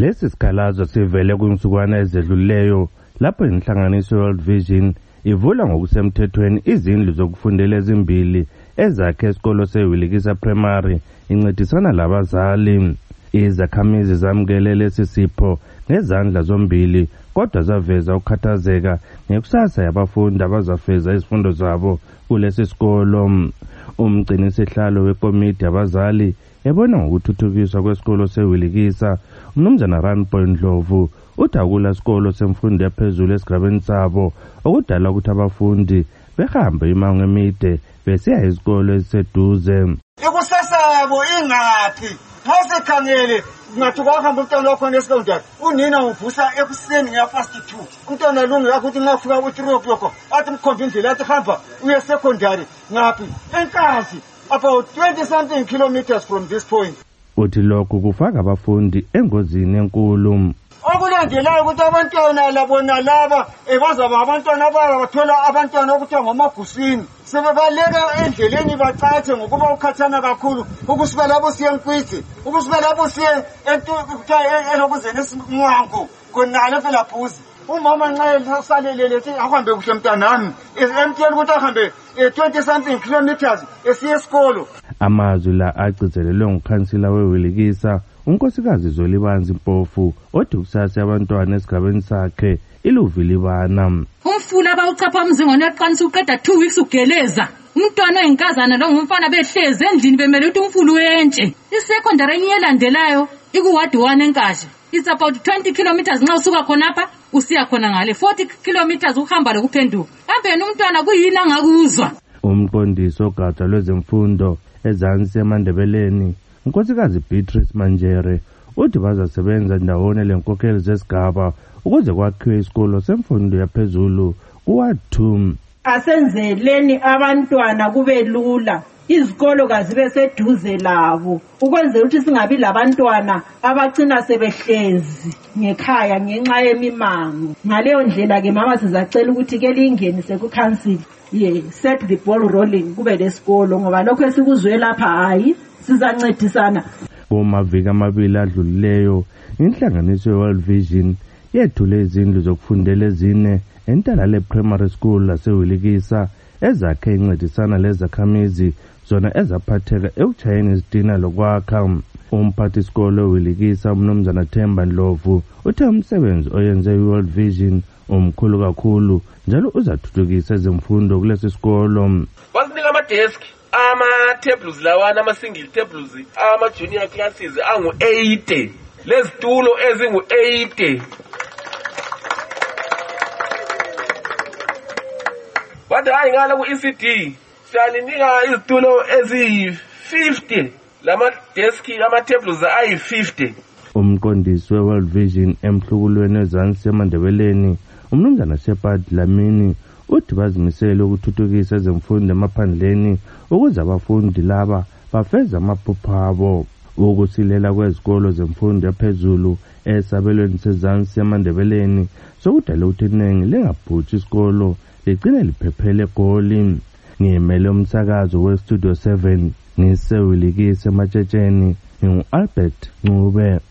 Lesi sikhalazo sivele kwinsukwana ezedluleyo lapho inhlanganiso World Vision ivula ngokusemthethweni izindlu zokufundela ezimbili ezakhe esikolo seWilikisa Primary incedisana labazali. Izakhamizi zamukele lesi sipho ngezandla zombili kodwa zaveza ukukhathazeka ngekusasa yabafundi abazafeza izifundo zabo kulesi sikolo. Umgcinisihlalo wekomiti abazali ebona ngokuthuthukiswa kwesikolo seWilikisa uMnumzana Ranboy Ndlovu uthi akula sikolo semfundo yaphezulu esigabeni sabo okudala ukuthi abafundi behambe imango emide besiya izikolo eziseduze. Ikusasa yabo ingaphi? Ngasikhangele ngathi kwahamba umntwana wakho nesecondary unina uvusa ekuseni ngeyafast 2 umntwana lungu ukuthi ngafika u3 o'clock athi mkhomba indlela athi hamba uye secondary ngaphi eNkazi about 20 something kilometers from this point. Uthi lokhu kufaka abafundi engozini enkulu. Okulandelayo ukuthi abantwana labona laba bazaba abantwana abathola abantwana okuthiwa ngomagusini sebebaleka endleleni bacatshe ngokuba ukhathana kakhulu ukusuka lapho siye eNkwithi ukusuka lapho siye elokuzeni esimwango khonale phela Bhuzi. Umama nxa esalelele ethi ahambe kuhle mntanami emtshela ukuthi ahambe 20 something kilometers esiye esikolo. Amazwi la agcizelelwe ngukhansila weWilikisa unkosikazi Zolibanzi Mpofu othi kusasa abantwana esigabeni sakhe iluvilibana. Umfula bawuchapha umzingwane eqanisa uqeda 2 weeks ugeleza. Umntwana oyinkazana lo ngumfana behleze endlini bemele ukuthi umfulu wentshe. Isecondary enyelandelayo ikuward 1 eNkazi. It's about 20 kilometers nxa usuka khonapha usiya khona ngale 40 kilometers uhamba lokuphenduka. Kambe umntwana kuyini angakuzwa? Umqondisi ogatsha lwezemfundo ezansi eMandebeleni unkosikazi Beatrice Manjere uthi bazasebenza ndawonye lenkokheli zesigaba ukuze kwakhiwe isikolo semfundo yaphezulu kuward 2. Asenzeleni abantwana kube lula izikolo kazibe seduze labo ukwenzela ukuthi singabi labantwana abacina sebehlezi ngekhaya ngenxa yemimango. Ngaleyo ndlela ke mama sizacela ukuthi ke lingenise ku council set the ball rolling kube lesikolo ngoba lokho esikuzwe lapha hayi sizancedisana. Kumaviki amabili adlulileyo inhlanganiso yeWorld Vision yethule izindlu zokufundela ezine eNtalale Primary School laseWilikisa ezakhe incedisana lezakhamizi zona ezaphatheka ekuchayeni izitina lokwakha. Umphathi sikolo weWilikisa uMnumzana Themba Ndlovu uthe umsebenzi oyenze iWorld Vision omkhulu kakhulu njalo uzathuthukisa ezemfundo kulesi sikolo. Basinika ama-desk ama-tables lawana ama-single tables ama-junior classes angu-80 lezitulo ezingu-80. Bathi hayi ngala ku-ECD siyalinika izitulo eziyi-50 lama-deski ama-tables ayi-50. Umqondisi weWorld Vision emhlukulweni ezansi eMandebeleni uMnumzana Shepard Lamini uthi bazimisele ukuthuthukisa ezemfundo emaphandleni ukuze abafundi laba bafeze amaphupho abo. Ukusilela kwezikolo zemfundo yaphezulu esabelweni sezansi eMandebeleni sokudala ukuthi iningi lingabhutshi isikolo ligcine liphephele eGoli. Ngimele umsakazo weStudio 7 ngiseWilikisa eMatshetsheni ngingu-Albert Ncube.